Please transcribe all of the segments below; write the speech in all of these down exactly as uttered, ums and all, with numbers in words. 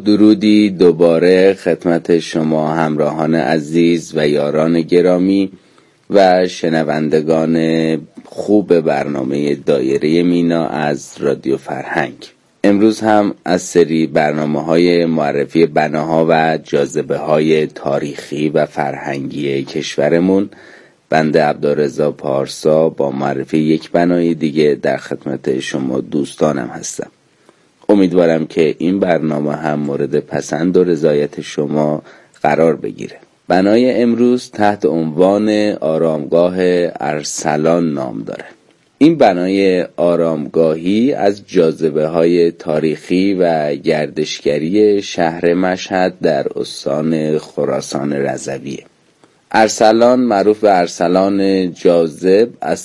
درودی دوباره خدمت شما همراهان عزیز و یاران گرامی و شنوندگان خوب برنامه دایره مینا از رادیو فرهنگ. امروز هم از سری برنامه‌های معرفی بناها و جاذبه‌های تاریخی و فرهنگی کشورمون، بنده عبدالرضا پارسا با معرفی یک بنای دیگه در خدمت شما دوستانم هستم. امیدوارم که این برنامه هم مورد پسند و رضایت شما قرار بگیره. بنای امروز تحت عنوان آرامگاه ارسلان نام داره. این بنای آرامگاهی از جاذبه‌های تاریخی و گردشگری شهر مشهد در استان خراسان رضویه. ارسلان معروف به ارسلان جاذب از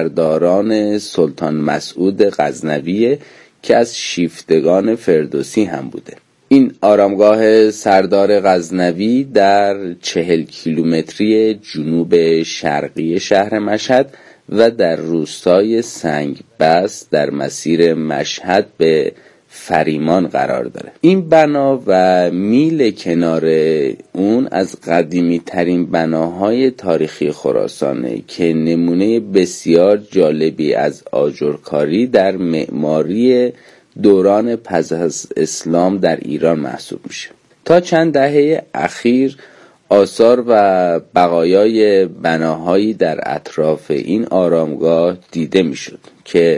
سرداران سلطان مسعود غزنویه که از شیفتگان فردوسی هم بوده. این آرامگاه سردار غزنوی در چهل کیلومتری جنوب شرقی شهر مشهد و در روستای سنگ بست در مسیر مشهد به فریمان قرار داره. این بنا و میل کنار اون از قدیمی ترین بناهای تاریخی خراسانه که نمونه بسیار جالبی از آجرکاری در معماری دوران پس از اسلام در ایران محسوب میشه. تا چند دهه اخیر آثار و بقایای بناهایی در اطراف این آرامگاه دیده میشد که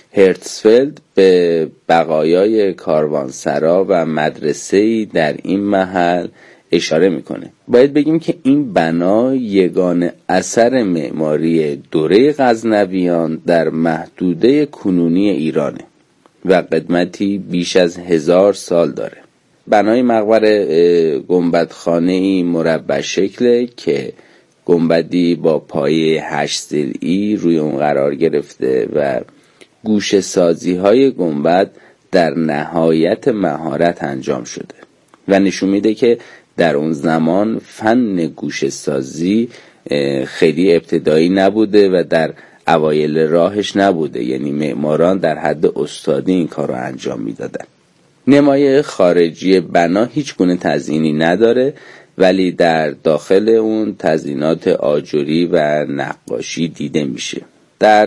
هرتزفلد به بقایای کاروانسرا و مدرسه‌ای در این محل اشاره میکنه. باید بگیم که این بنا یگانه اثر معماری دوره غزنویان در محدوده کنونی ایرانه و قدمتی بیش از هزار سال داره. بنای مقبره گنبدخانه‌ای مربع شکله که گنبدی با پایه هشت ضلعی روی اون قرار گرفته و گوشه سازی های گنبد در نهایت مهارت انجام شده و نشون میده که در اون زمان فن گوشه سازی خیلی ابتدایی نبوده و در اوایل راهش نبوده، یعنی معماران در حد استادی این کار رو انجام میدادن. نمای خارجی بنا هیچ گونه تزیینی نداره، ولی در داخل اون تزیینات آجری و نقاشی دیده میشه. در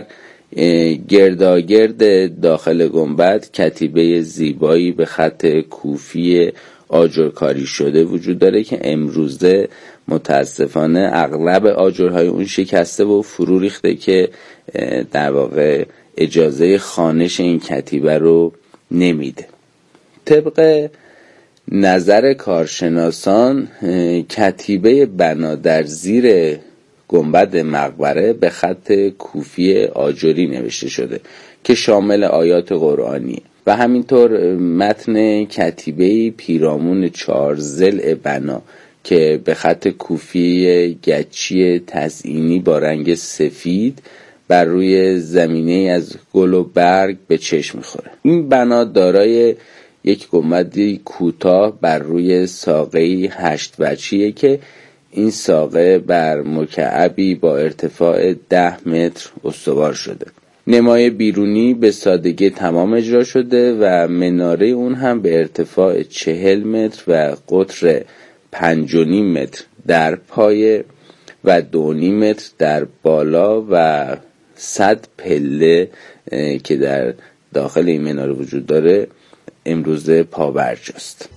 گرداگرد داخل گنبد کتیبه زیبایی به خط کوفی آجرکاری شده وجود داره که امروزه متاسفانه اغلب آجرهای اون شکسته و فرو ریخته که در واقع اجازه خوانش این کتیبه رو نمیده. طبق نظر کارشناسان کتیبه بنا در زیر گنبد مقبره به خط کوفی آجری نوشته شده که شامل آیات قرآنی و همینطور متن کتیبه پیرامون چهار ضلع بنا که به خط کوفی گچی تزئینی با رنگ سفید بر روی زمینه از گل و برگ به چشم میخوره. این بنا دارای یک گنبدی کوتاه بر روی ساقه‌ای هشت وجهیه که این ساقه بر مکعبی با ارتفاع ده متر استوار شده. نمای بیرونی به سادگی تمام اجرا شده و مناره اون هم به ارتفاع چهل متر و قطر پنج و نیم متر در پایه و دو نیم متر در بالا و صد پله که در داخل این مناره وجود داره امروزه پابرجاست.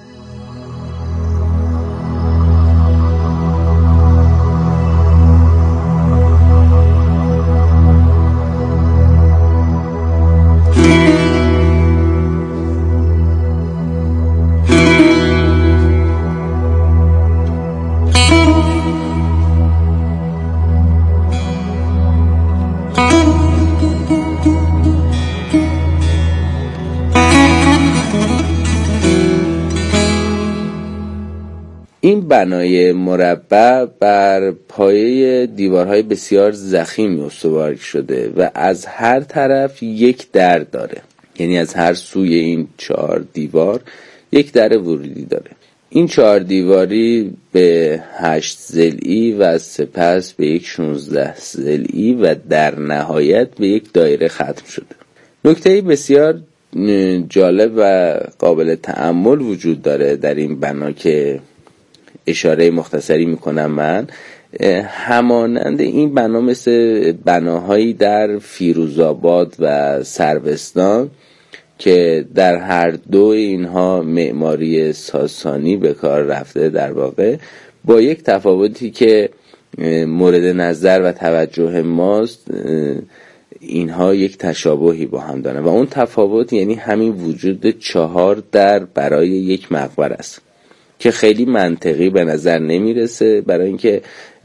این بنای مربع بر پایه دیوارهای بسیار ضخیمی استوار شده و از هر طرف یک در داره، یعنی از هر سوی این چهار دیوار یک در ورودی داره. این چهار دیواری به هشت ضلعی و سپس به یک شانزده ضلعی و در نهایت به یک دایره ختم شده. نکته بسیار جالب و قابل تأمل وجود داره در این بنا که اشاره مختصری میکنم من. همانند این بنا مثل بناهایی در فیروزآباد و سروستان که در هر دو اینها معماری ساسانی به کار رفته، در واقع با یک تفاوتی که مورد نظر و توجه ماست، اینها یک تشابهی با هم دارن و اون تفاوت یعنی همین وجود چهار در برای یک مقبره است که خیلی منطقی به نظر نمیرسه، برای اینکه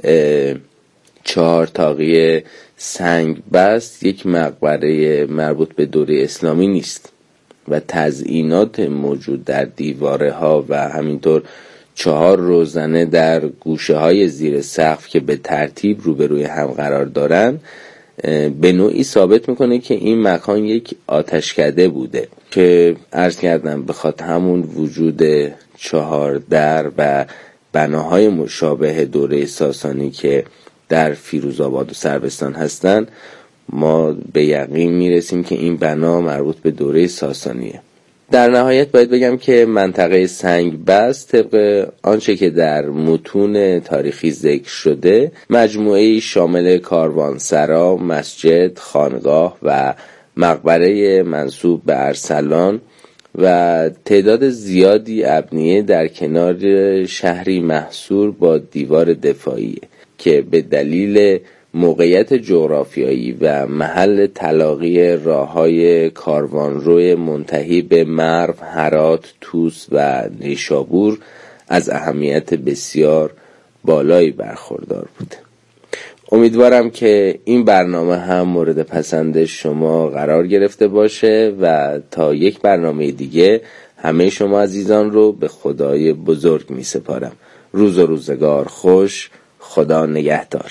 چهار طاقی سنگ بست یک مقبره مربوط به دوره اسلامی نیست و تزیینات موجود در دیواره ها و همینطور چهار روزنه در گوشه های زیر سقف که به ترتیب روبروی هم قرار دارن به نوعی ثابت میکنه که این مکان یک آتشکده بوده که عرض کردم به خاطر همون وجود چهار در و بناهای مشابه دوره ساسانی که در فیروزآباد و سروستان هستن ما به یقین میرسیم که این بنا مربوط به دوره ساسانیه. در نهایت باید بگم که منطقه سنگ بست طبق آنچه که در متون تاریخی ذکر شده مجموعه‌ای شامل کاروانسرا، مسجد، خانقاه و مقبره منسوب به ارسلان و تعداد زیادی ابنیه در کنار شهری محصور با دیوار دفاعی که به دلیل موقعیت جغرافیایی و محل تلاقی راه‌های کاروانرو منتهی به مرو، هرات، طوس و نیشابور از اهمیت بسیار بالایی برخوردار بوده. امیدوارم که این برنامه هم مورد پسند شما قرار گرفته باشه و تا یک برنامه دیگه همه شما عزیزان رو به خدای بزرگ می سپارم. روز و روزگار خوش. خدا نگهدار.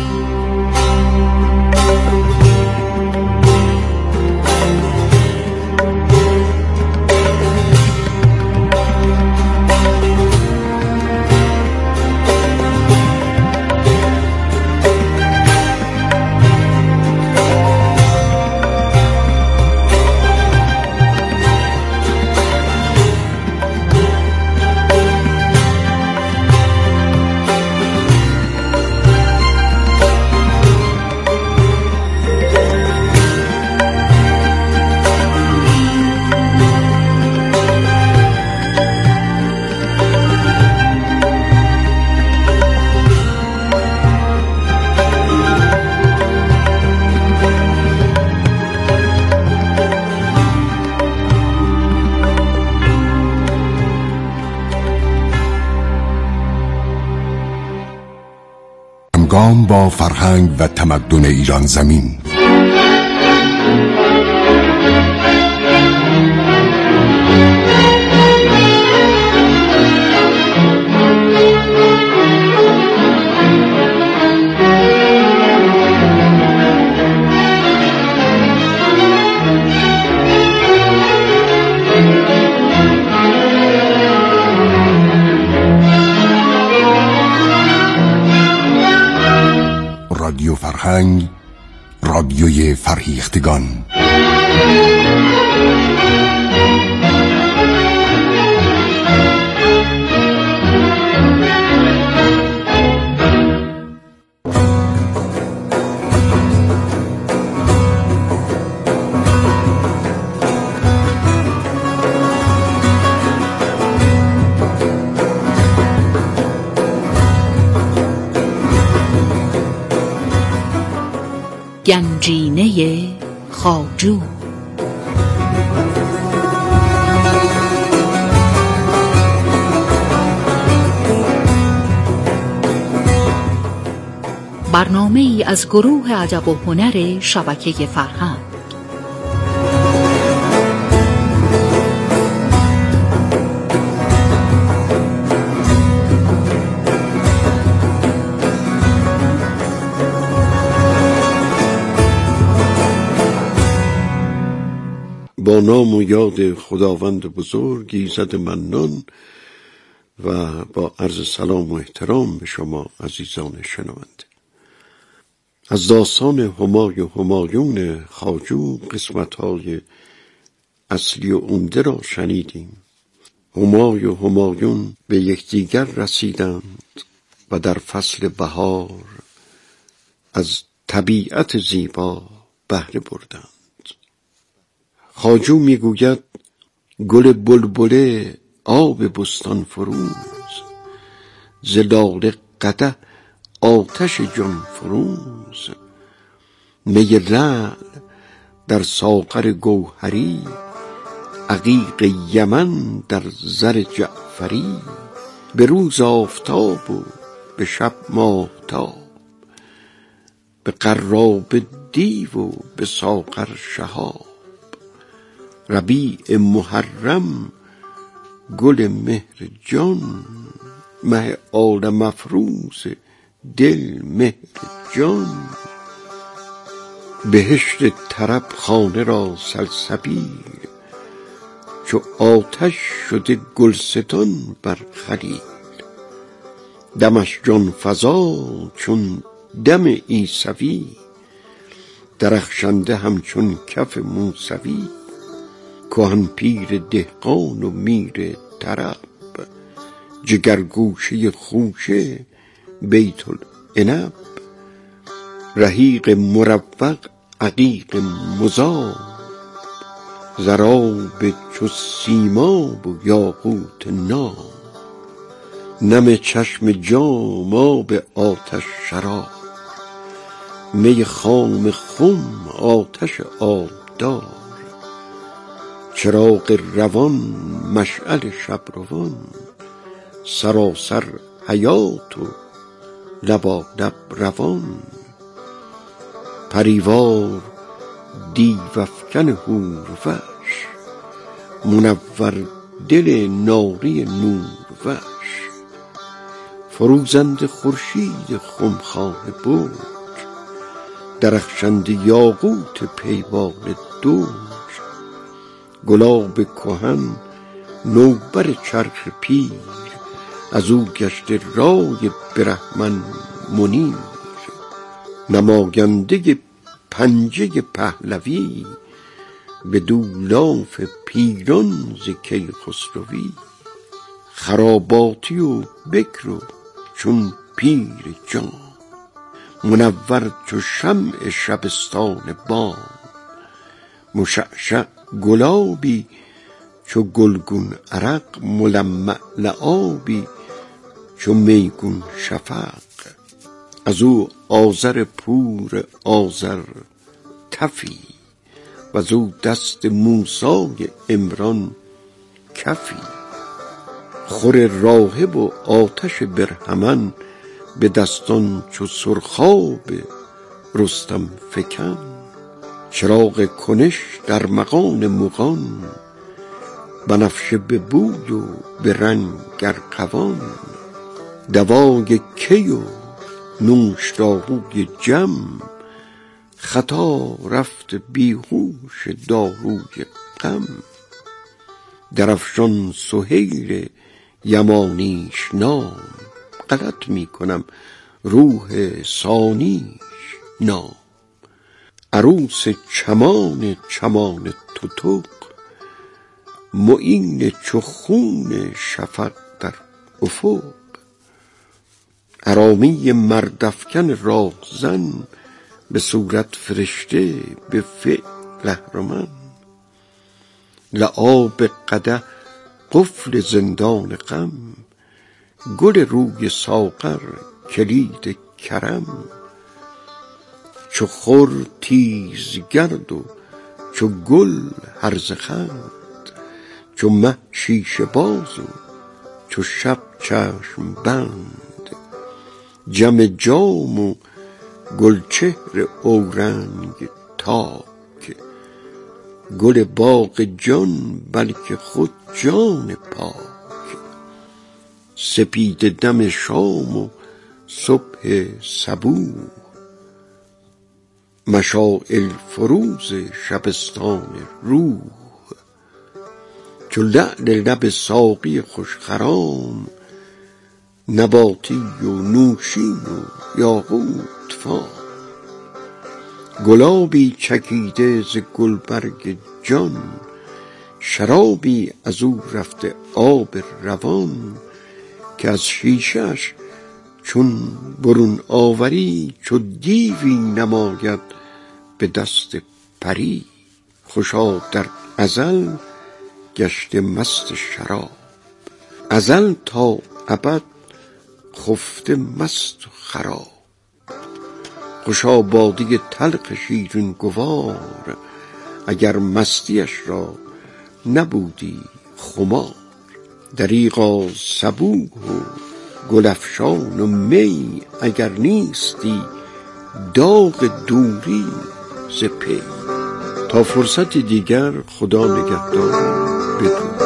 گام با فرهنگ و تمدن ایران زمین. رادیو فرهنگ، رادیوی فرهیختگان. گنجینه خواجو. برنامه ای از گروه ادب و هنر شبکه فرهنگ. با نام و یاد خداوند بزرگ ایزد منان و با عرض سلام و احترام به شما عزیزان شنونده. از داستان همای و همایون خواجو قسمت‌های اصلی و عمده را شنیدیم. همای و همایون به یکدیگر رسیدند و در فصل بهار از طبیعت زیبا بهره بردند. خواجو میگوید گل بلبله آب بستان فروز، ز لاله قدح آتش جان فروز. می لعل در ساغر گوهری، عقیق یمن در زر جعفری. به روز آفتاب و به شب ماهتاب، به قراب دیو و به ساغر شهاب. ربیع محرم گل مهر جان، مه عالم افروز دل مهر جان. بهشت طرب خانه را سلسبیل، چو آتش شده گلستان بر خلیل. دمش جان فزا چون دم عیسوی، درخشنده همچون کف موسوی. کهن پیر دهقان و میر طرب، جگرگوشه خوشه بیت العنب. رحیق مروق عقیق مذاب، ضراب چو سیماب و یاقوت ناب. نم چشم جام آب آتش شراب، می خام خم آتش آبدار. چراغ روان مشعل شب روان، سراسر حیات و لبالب روان. پریوار دیو افکن حوروش، منور دل ناری نوروش. فروزنده خورشید خمخانه برج، درخشنده یاقوت پیوان دوج. گلاب کهن نوبر چرخ پیر، از او گشته رای برهمن منیر. نماینده پنجه پهلوی، بدو لاف پیران ز کیخسروی. خراباتی و بکر و چون پیر جام، منور چو شمع شبستان بام. مشعشع گلابی چو گلگون عرق، ملمع لعابی چو میگون شفق. از او آذر پور آذر تفی، و از او دست موسی عمران کفی. خور راهب و آتش برهمن، به دستان چو سرخاب رستم فکن. چراغ کنش در مغان مغان، بنفشه به بوی و به رنگ ارغوان. دوای کی و نوشداروی جم، خطا رفت بیهوش داروی غم. درفشان سهیل یمانیش نام، غلط می کنم روح ثانیش نام. عروس چمان چمان تتق، معین چو خون شفق در افق. ارامی مردافکن راهزن، به صورت فرشته به فعل اهرمن. لعاب قدح قفل زندان غم، گل روی ساغر کلید کرم. چو خور تیزگرد و چو گل هرزه خند، چو مه شیشه باز و چو شب چشم بند. جم جام و گلچهر اورنگ تاک، گل باغ جان بلکه خود جان پاک. سپید دم شام و صبح صبوح، مشاعل فروز شبستان روح. چو لعل لب ساقی خوشخرام، نباتی و نوشین و یاقوت فام. گلابی چکیده ز گلبرگ جان، شرابی از او رفته آب روان، که از شیشه‌اش چون برون آوری، چو دیوی نماید به دست پری. خوشا در ازل گشته مست شراب، ازل تا ابد خفته مست و خراب. خوشا باده تلخ شیرین گوار، اگر مستیش را نبودی خمار. دریغا صبوح و گل افشان و می، اگر نیستی داغ دوری ز پی. تا فرصت دیگر، خدا نگهدار. بدرود.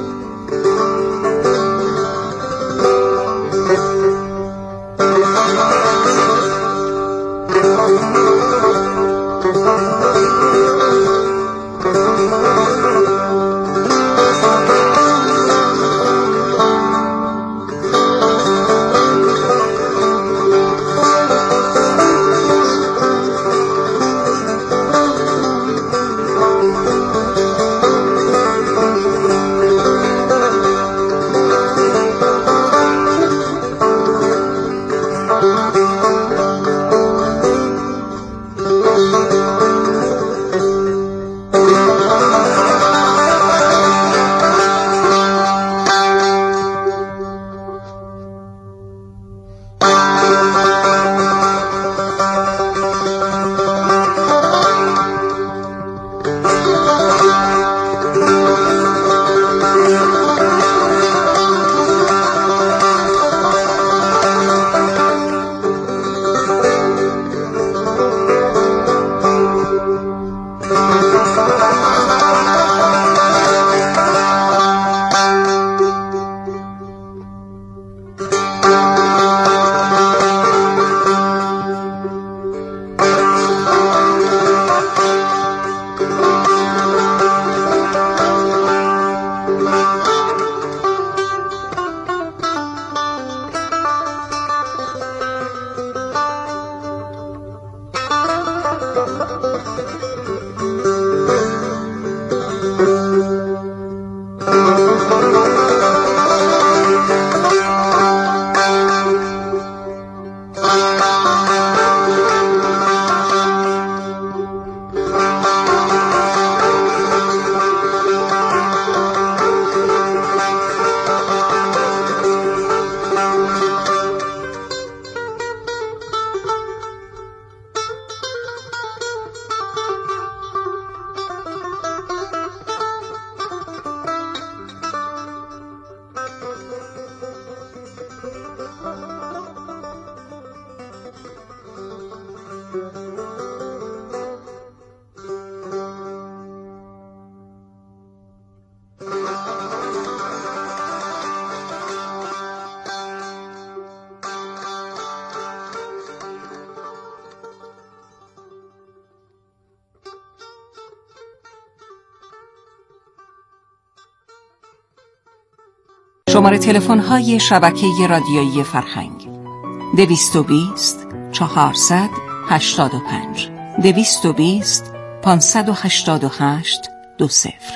شماره تلفن های شبکه رادیویی فرهنگ: دویست و بیست چهارصد هشتاد و پنج دویست و بیست پانصد و هشتاد و هشت دو صفر.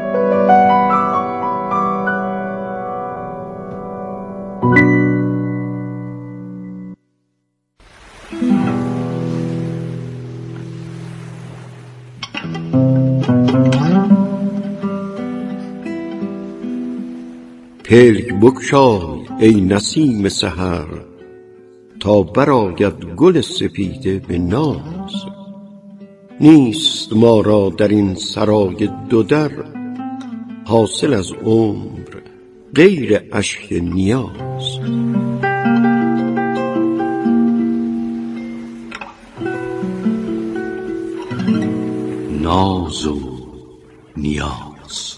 پلک بگشای ای نسیم سحر، تا برآید گل سپیده به ناز. نیست ما را در این سرای دو در، حاصل از عمر غیر اشک نیاز. ناز و نیاز.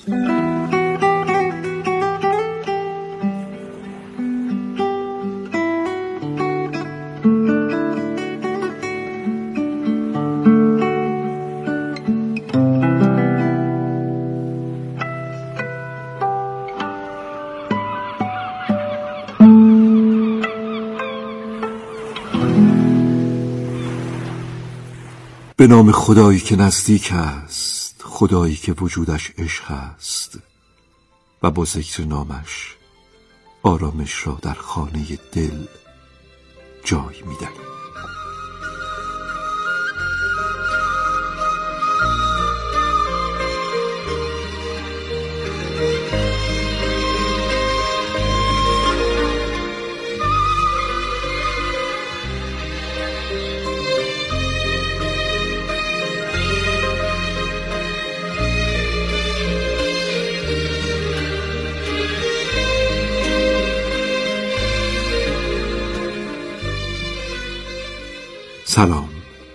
به نام خدایی که نزدیک است، خدایی که وجودش عشق است و با ذکر نامش آرامش را در خانه دل جای می‌دهیم. سلام،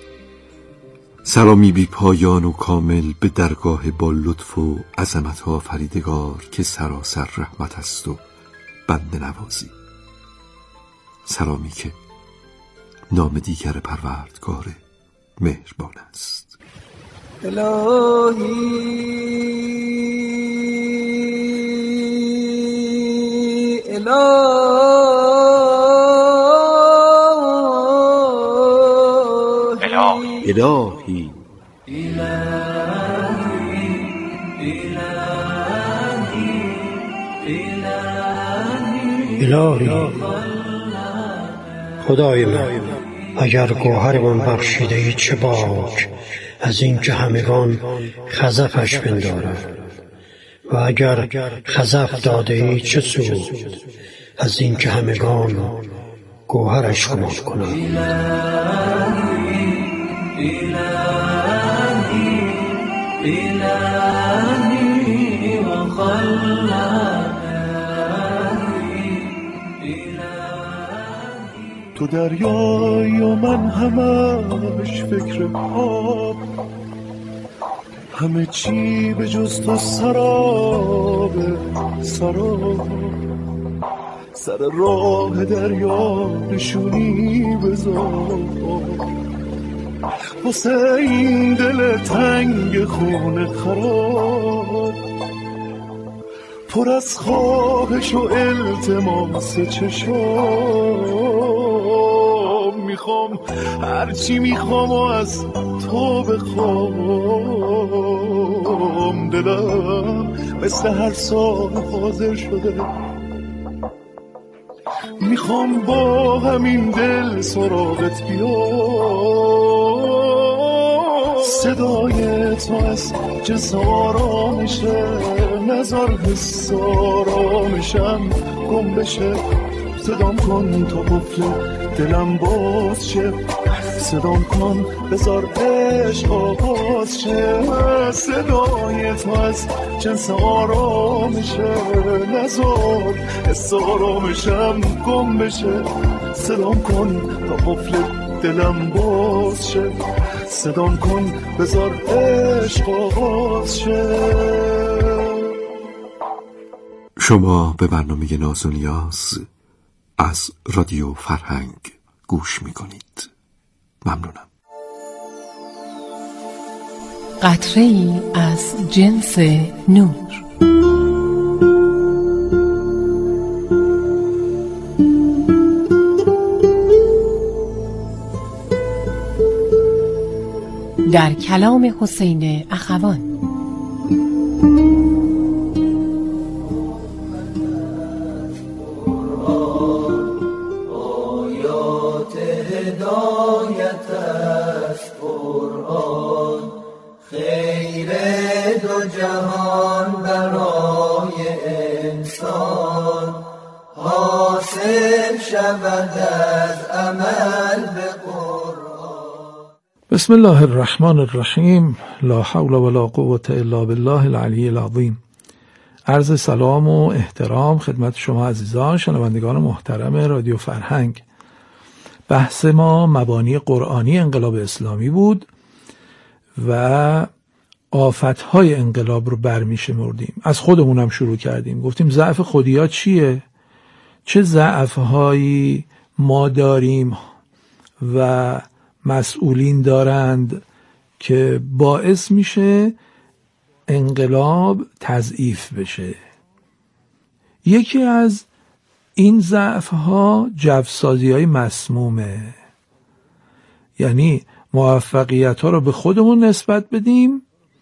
سلامی بی پایان و کامل به درگاه با لطف و عظمت آفریدگار که سراسر رحمت است و بنده نوازی. سلامی که نام دیگر پروردگار مهربان است. الهی الهی الهی الهی خدای من، اگر گوهر من بخشیده ای چه باک از این که همگان خزفش بندارد، و اگر خزف داده ای چه سود از این که همگان گوهرش خمار کنند. إلهي وخلق تو دریایی و من همش فکر آب، همه چی به جز تو سراب سراب، سر راه دریا نشونی بذار واسه این دل تنگ خون خراب، پر از خواهش و التماس چشام، میخوام هرچی میخوام و از تو بخوام، دلم مثل هر سال حاضر شده، میخوام با همین دل سراغت بیام، صدای تو از جنس آرامشه، نزار حس آرامشم گم بشه، صدام کن تا قفل دلم باز شه، صدام کن بذار عشق آغاز شه، صدای تو از جنس آرامشه، نزار حس آرامشم گم بشه، صدام کن تا قفل دلم باز شه، صدام کن بذار عشق آغاز شه. شما به برنامه ناز و نیاز از رادیو فرهنگ گوش میکنید. ممنونم. قطره ای از جنس نور. در کلام حسین اخوان. آیات هدایت است قرآن، خیر دو جهان برای انسان، حاصل شود از عمل به قرآن. بسم الله الرحمن الرحیم. لا حول ولا قوة الا بالله العلی العظیم. عرض سلام و احترام خدمت شما عزیزان شنوندگان محترم رادیو فرهنگ. بحث ما مبانی قرآنی انقلاب اسلامی بود و آفتهای انقلاب رو برمی شمردیم. از خودمونم شروع کردیم، گفتیم ضعف خودیا چیه، چه ضعفهایی ما داریم و مسئولین دارند که باعث میشه انقلاب تضعیف بشه. یکی از این ضعف‌ها جوسازی‌های مسمومه، یعنی موفقیت‌ها رو به خودمون نسبت بدیم،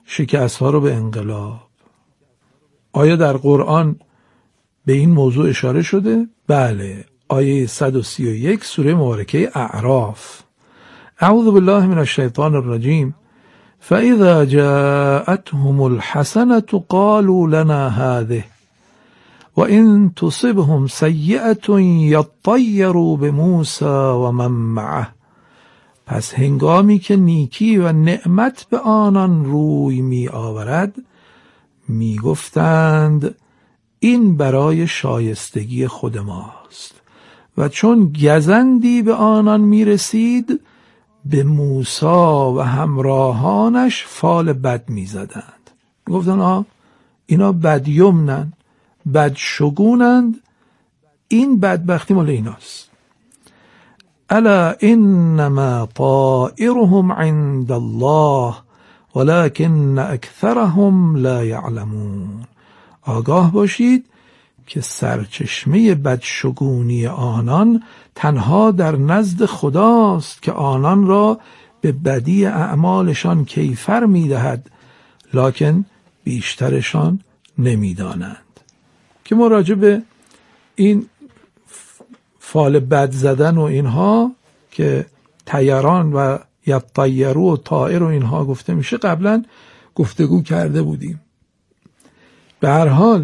شکست ها رو به انقلاب. آیا در قرآن به این موضوع اشاره شده؟ بله، آیه صد و سی و یک سوره مبارکه اعراف. اعوذ بالله من الشیطان الرجیم. فاذا جاءتهم الحسنة قالوا لنا هذه وإن تصبهم سیئة یطیروا بموسی و من معه. پس هنگامی که نیکی و نعمت به آنان روی می آورد می گفتند این برای شایستگی خود ماست، و چون گزندی به آنان می رسید به موسی و همراهانش فال بد می زدند. می گفتند آه اینا بدیمنن، بدشگونند، این بدبختی مال ایناست. الا انما طائرهم عند الله ولكن اکثرهم لا یعلمون. آگاه باشید که سرچشمه بدشگونی آنان تنها در نزد خداست که آنان را به بدی اعمالشان کیفر می‌دهد، لکن بیشترشان نمی‌دانند. که ما راجع به این فال بد زدن و اینها که طیران و یطیرو و طائر و اینها گفته میشه قبلا گفتگو کرده بودیم. به هر حال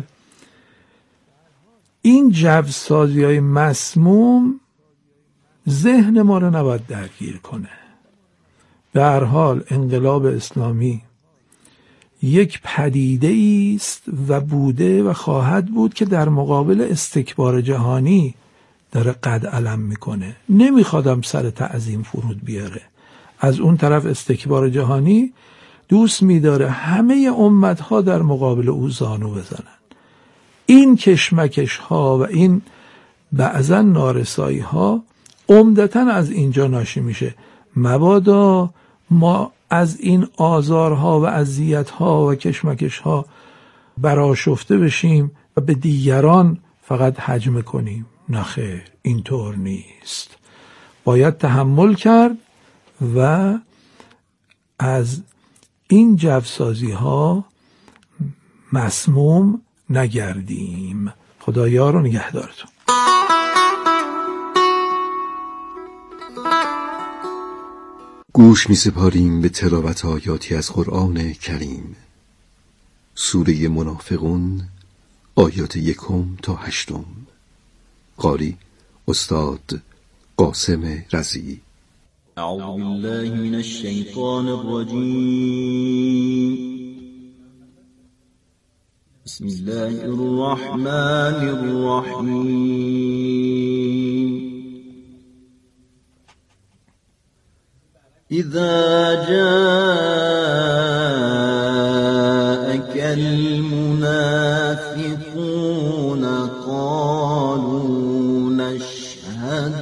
این جوسازی های مسموم ذهن ما رو نباید درگیر کنه. به هر حال انقلاب اسلامی یک پدیده است و بوده و خواهد بود که در مقابل استکبار جهانی داره قد علم میکنه. نمیخوادم سر تعظیم فرود بیاره. از اون طرف استکبار جهانی دوست میداره همه امتها در مقابل او زانو بزنن. این کشمکش ها و این بعضا نارسایی ها عمدتاً از اینجا ناشی میشه. مبادا ما از این آزارها و اذیت‌ها و کشمکش‌ها برآشفته بشیم و به دیگران فقط هجمه کنیم. نه خیر، اینطور نیست. باید تحمل کرد و از این جوسازی‌ها مسموم نگردیم. خدا یار و نگهدارتون. گوش می سپاریم به تلاوت آیاتی از قرآن کریم. سوره منافقون، آیات یکم تا هشتم. قاری استاد قاسم رضی. اعوذ بالله من الشیطان الرجیم. بسم الله الرحمن الرحیم. إذا جاءك المنافقون قالوا نشهد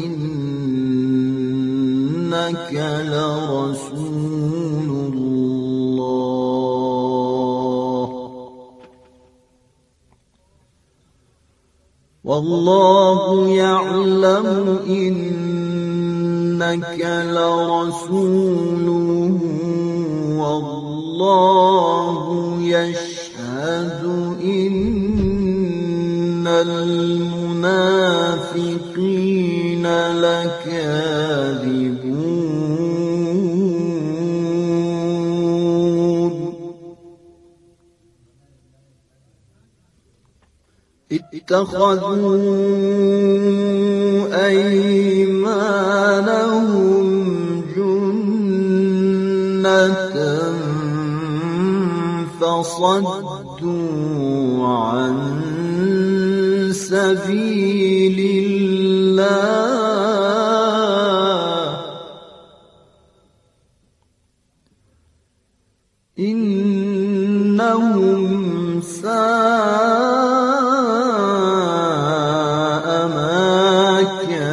إنك لرسول الله والله يعلم إن إنك لرسوله والله يشهد إن المنافقين لكاذبون. اتخذوا أيمانهم جنة فصدوا عن سبيل الله إنهم ساء ما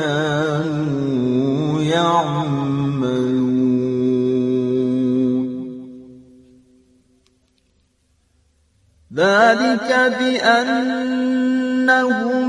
كانوا يعملون. ذلك بأنهم